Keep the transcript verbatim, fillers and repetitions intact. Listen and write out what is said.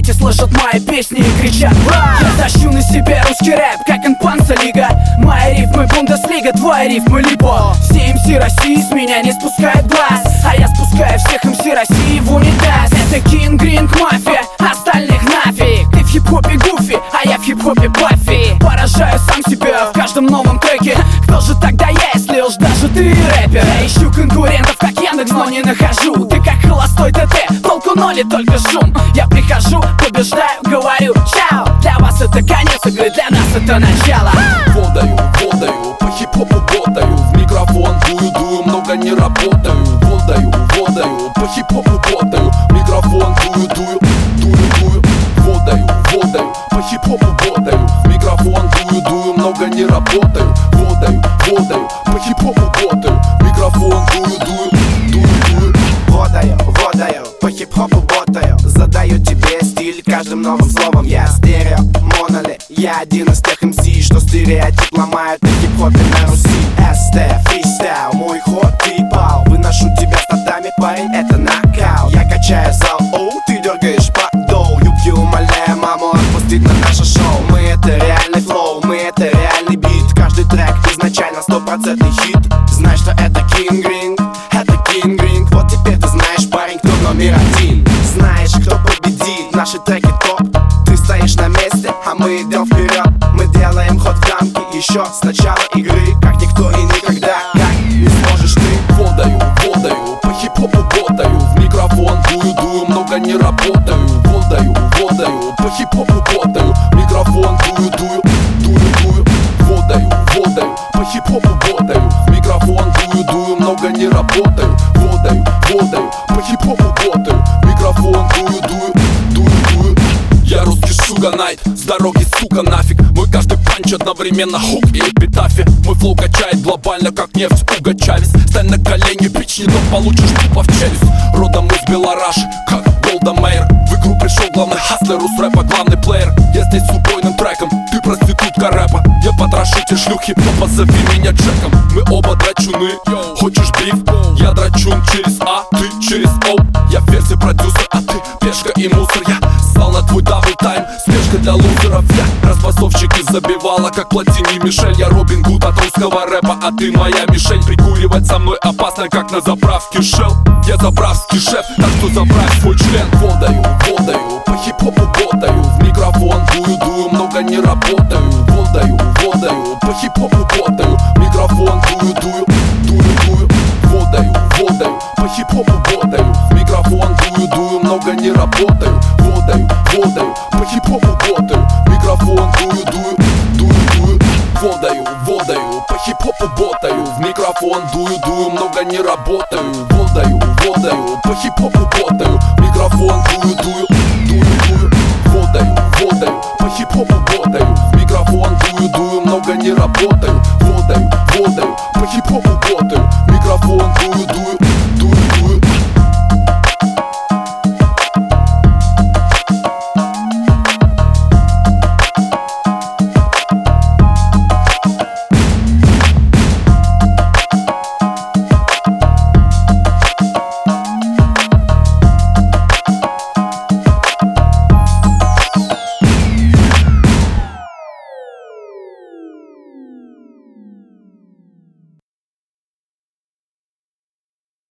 дети слышат мои песни и кричат: я тащу на себе русский рэп, как инпанца лига. Мои рифмы Бундеслига, твои рифмы либо. Все эм си России с меня не спускают глаз, а я спускаю всех эм си России в унитаз. Это King Green мафия, остальных нафиг. Ты в хип-хопе Гуфи, а я в хип-хопе Баффи. Поражаю сам себя в каждом новом треке. Кто же тогда я, если уж даже ты рэпер? Я ищу конкурентов, как Яндекс, но не нахожу. Ты как холостой ТТ, толку ноль и только шум. Я прихожу, побеждаю, говорю чао. Для вас это конец игры, для нас это начало. Водаю, водаю, по хип-хопу ботаю. В микрофон дую, дую, много не работаю. Водаю, водаю, по хип-хопу ботаю. Микрофон дую, дую, дую, дую. Водаю, водаю, по хип-хопу ботаю. В микрофон дую, дую, много не работаю. Водаю, водаю, по хип-хопу ботаю. Микрофон дую, дую, дую, дую. Водаю, водаю, по хип-хопу ботаю. Задаю тебе стиль каждым новым словом. Я стерео, моноли, я один из тех эм си, что стереотип ломают на хип-хопе на Руси. эс тэ, фристайл, мой ход, ты пал. Выношу тебя статами, парень, это нокаут. Я качаю зал, оу, ты дергаешь подол. Юбки умоляю маму отпустить на наше шоу. Мы это реальный флоу, мы это реальный бит. Каждый трек изначально стопроцентный хит. Знаешь, что это King Green, это King Green. Вот теперь ты знаешь, парень, кто номер один. Знаешь, кто победит, наши треки топ. Ты стоишь на месте, а мы идем вперед. Мы делаем ход в дамки еще с начала игры. Как никто и никогда, как не сможешь ты. Водаю, водаю, по хип-хопу ботаю. В микрофон дую, дую, много не работаю. Водаю, водаю, по хип-хопу ботаю. Микрофон дую, дую, дую, дую. Водаю, водаю, по хип-хопу ботаю. В микрофон дую, дую, много не работаю. Водаю, водаю, по хип-хопу ботаю. Микрофон дую, дую, дую, дую. Я русский Шуга Найт, с дороги, сука, нафиг. Мой каждый панч одновременно хук и эпитафи. Мой флоу качает глобально, как нефть Уго Чавес. Стань на колени, бич, не то получишь тупо в челюсть. Родом из Белораши, как Голда Мейер. В игру пришел главный хаслер, у рэпа главный плеер. Я здесь с убойным треком, ты проститутка рэпа. Я потрошитель шлюхи, хип-хопа, зови меня Джеком. Мы оба драчуны, хочешь биф? Я драчун через А, ты через О. Я версия продюсер, а ты пешка и мусор. Я ссал на твой дабл-тайм, спешка для лузеров. Я разбасовщики забивала, как Платини Мишель. Я Робин Гуд от русского рэпа, а ты моя мишень. Прикуривать со мной опасно, как на заправке Shell. Я заправский шеф, так что заправь свой член. Водаю, водаю, по хип-хопу ботаю. В микрофон дую, дую, много не работаю. Водаю, водаю, по хип-хопу ботаю. Микрофон дую, дую, дую, дую. Водаю, водаю, по хип-хопу ботаю. В микрофон дую, дую, много не работаю. Водаю, водаю, по хип-хопу ботаю. Микрофон дую, дую, дую, дую. Водаю, водаю, по хип-хопу ботаю. В микрофон дую, дую, много не работаю. Водаю, водаю, по хип-хопу ботаю. Микрофон дую, дую, дую, дую. Водаю, водаю, по хип-хопу ботаю. В микрофон дую, дую, много не работаю. Водаю, водаю,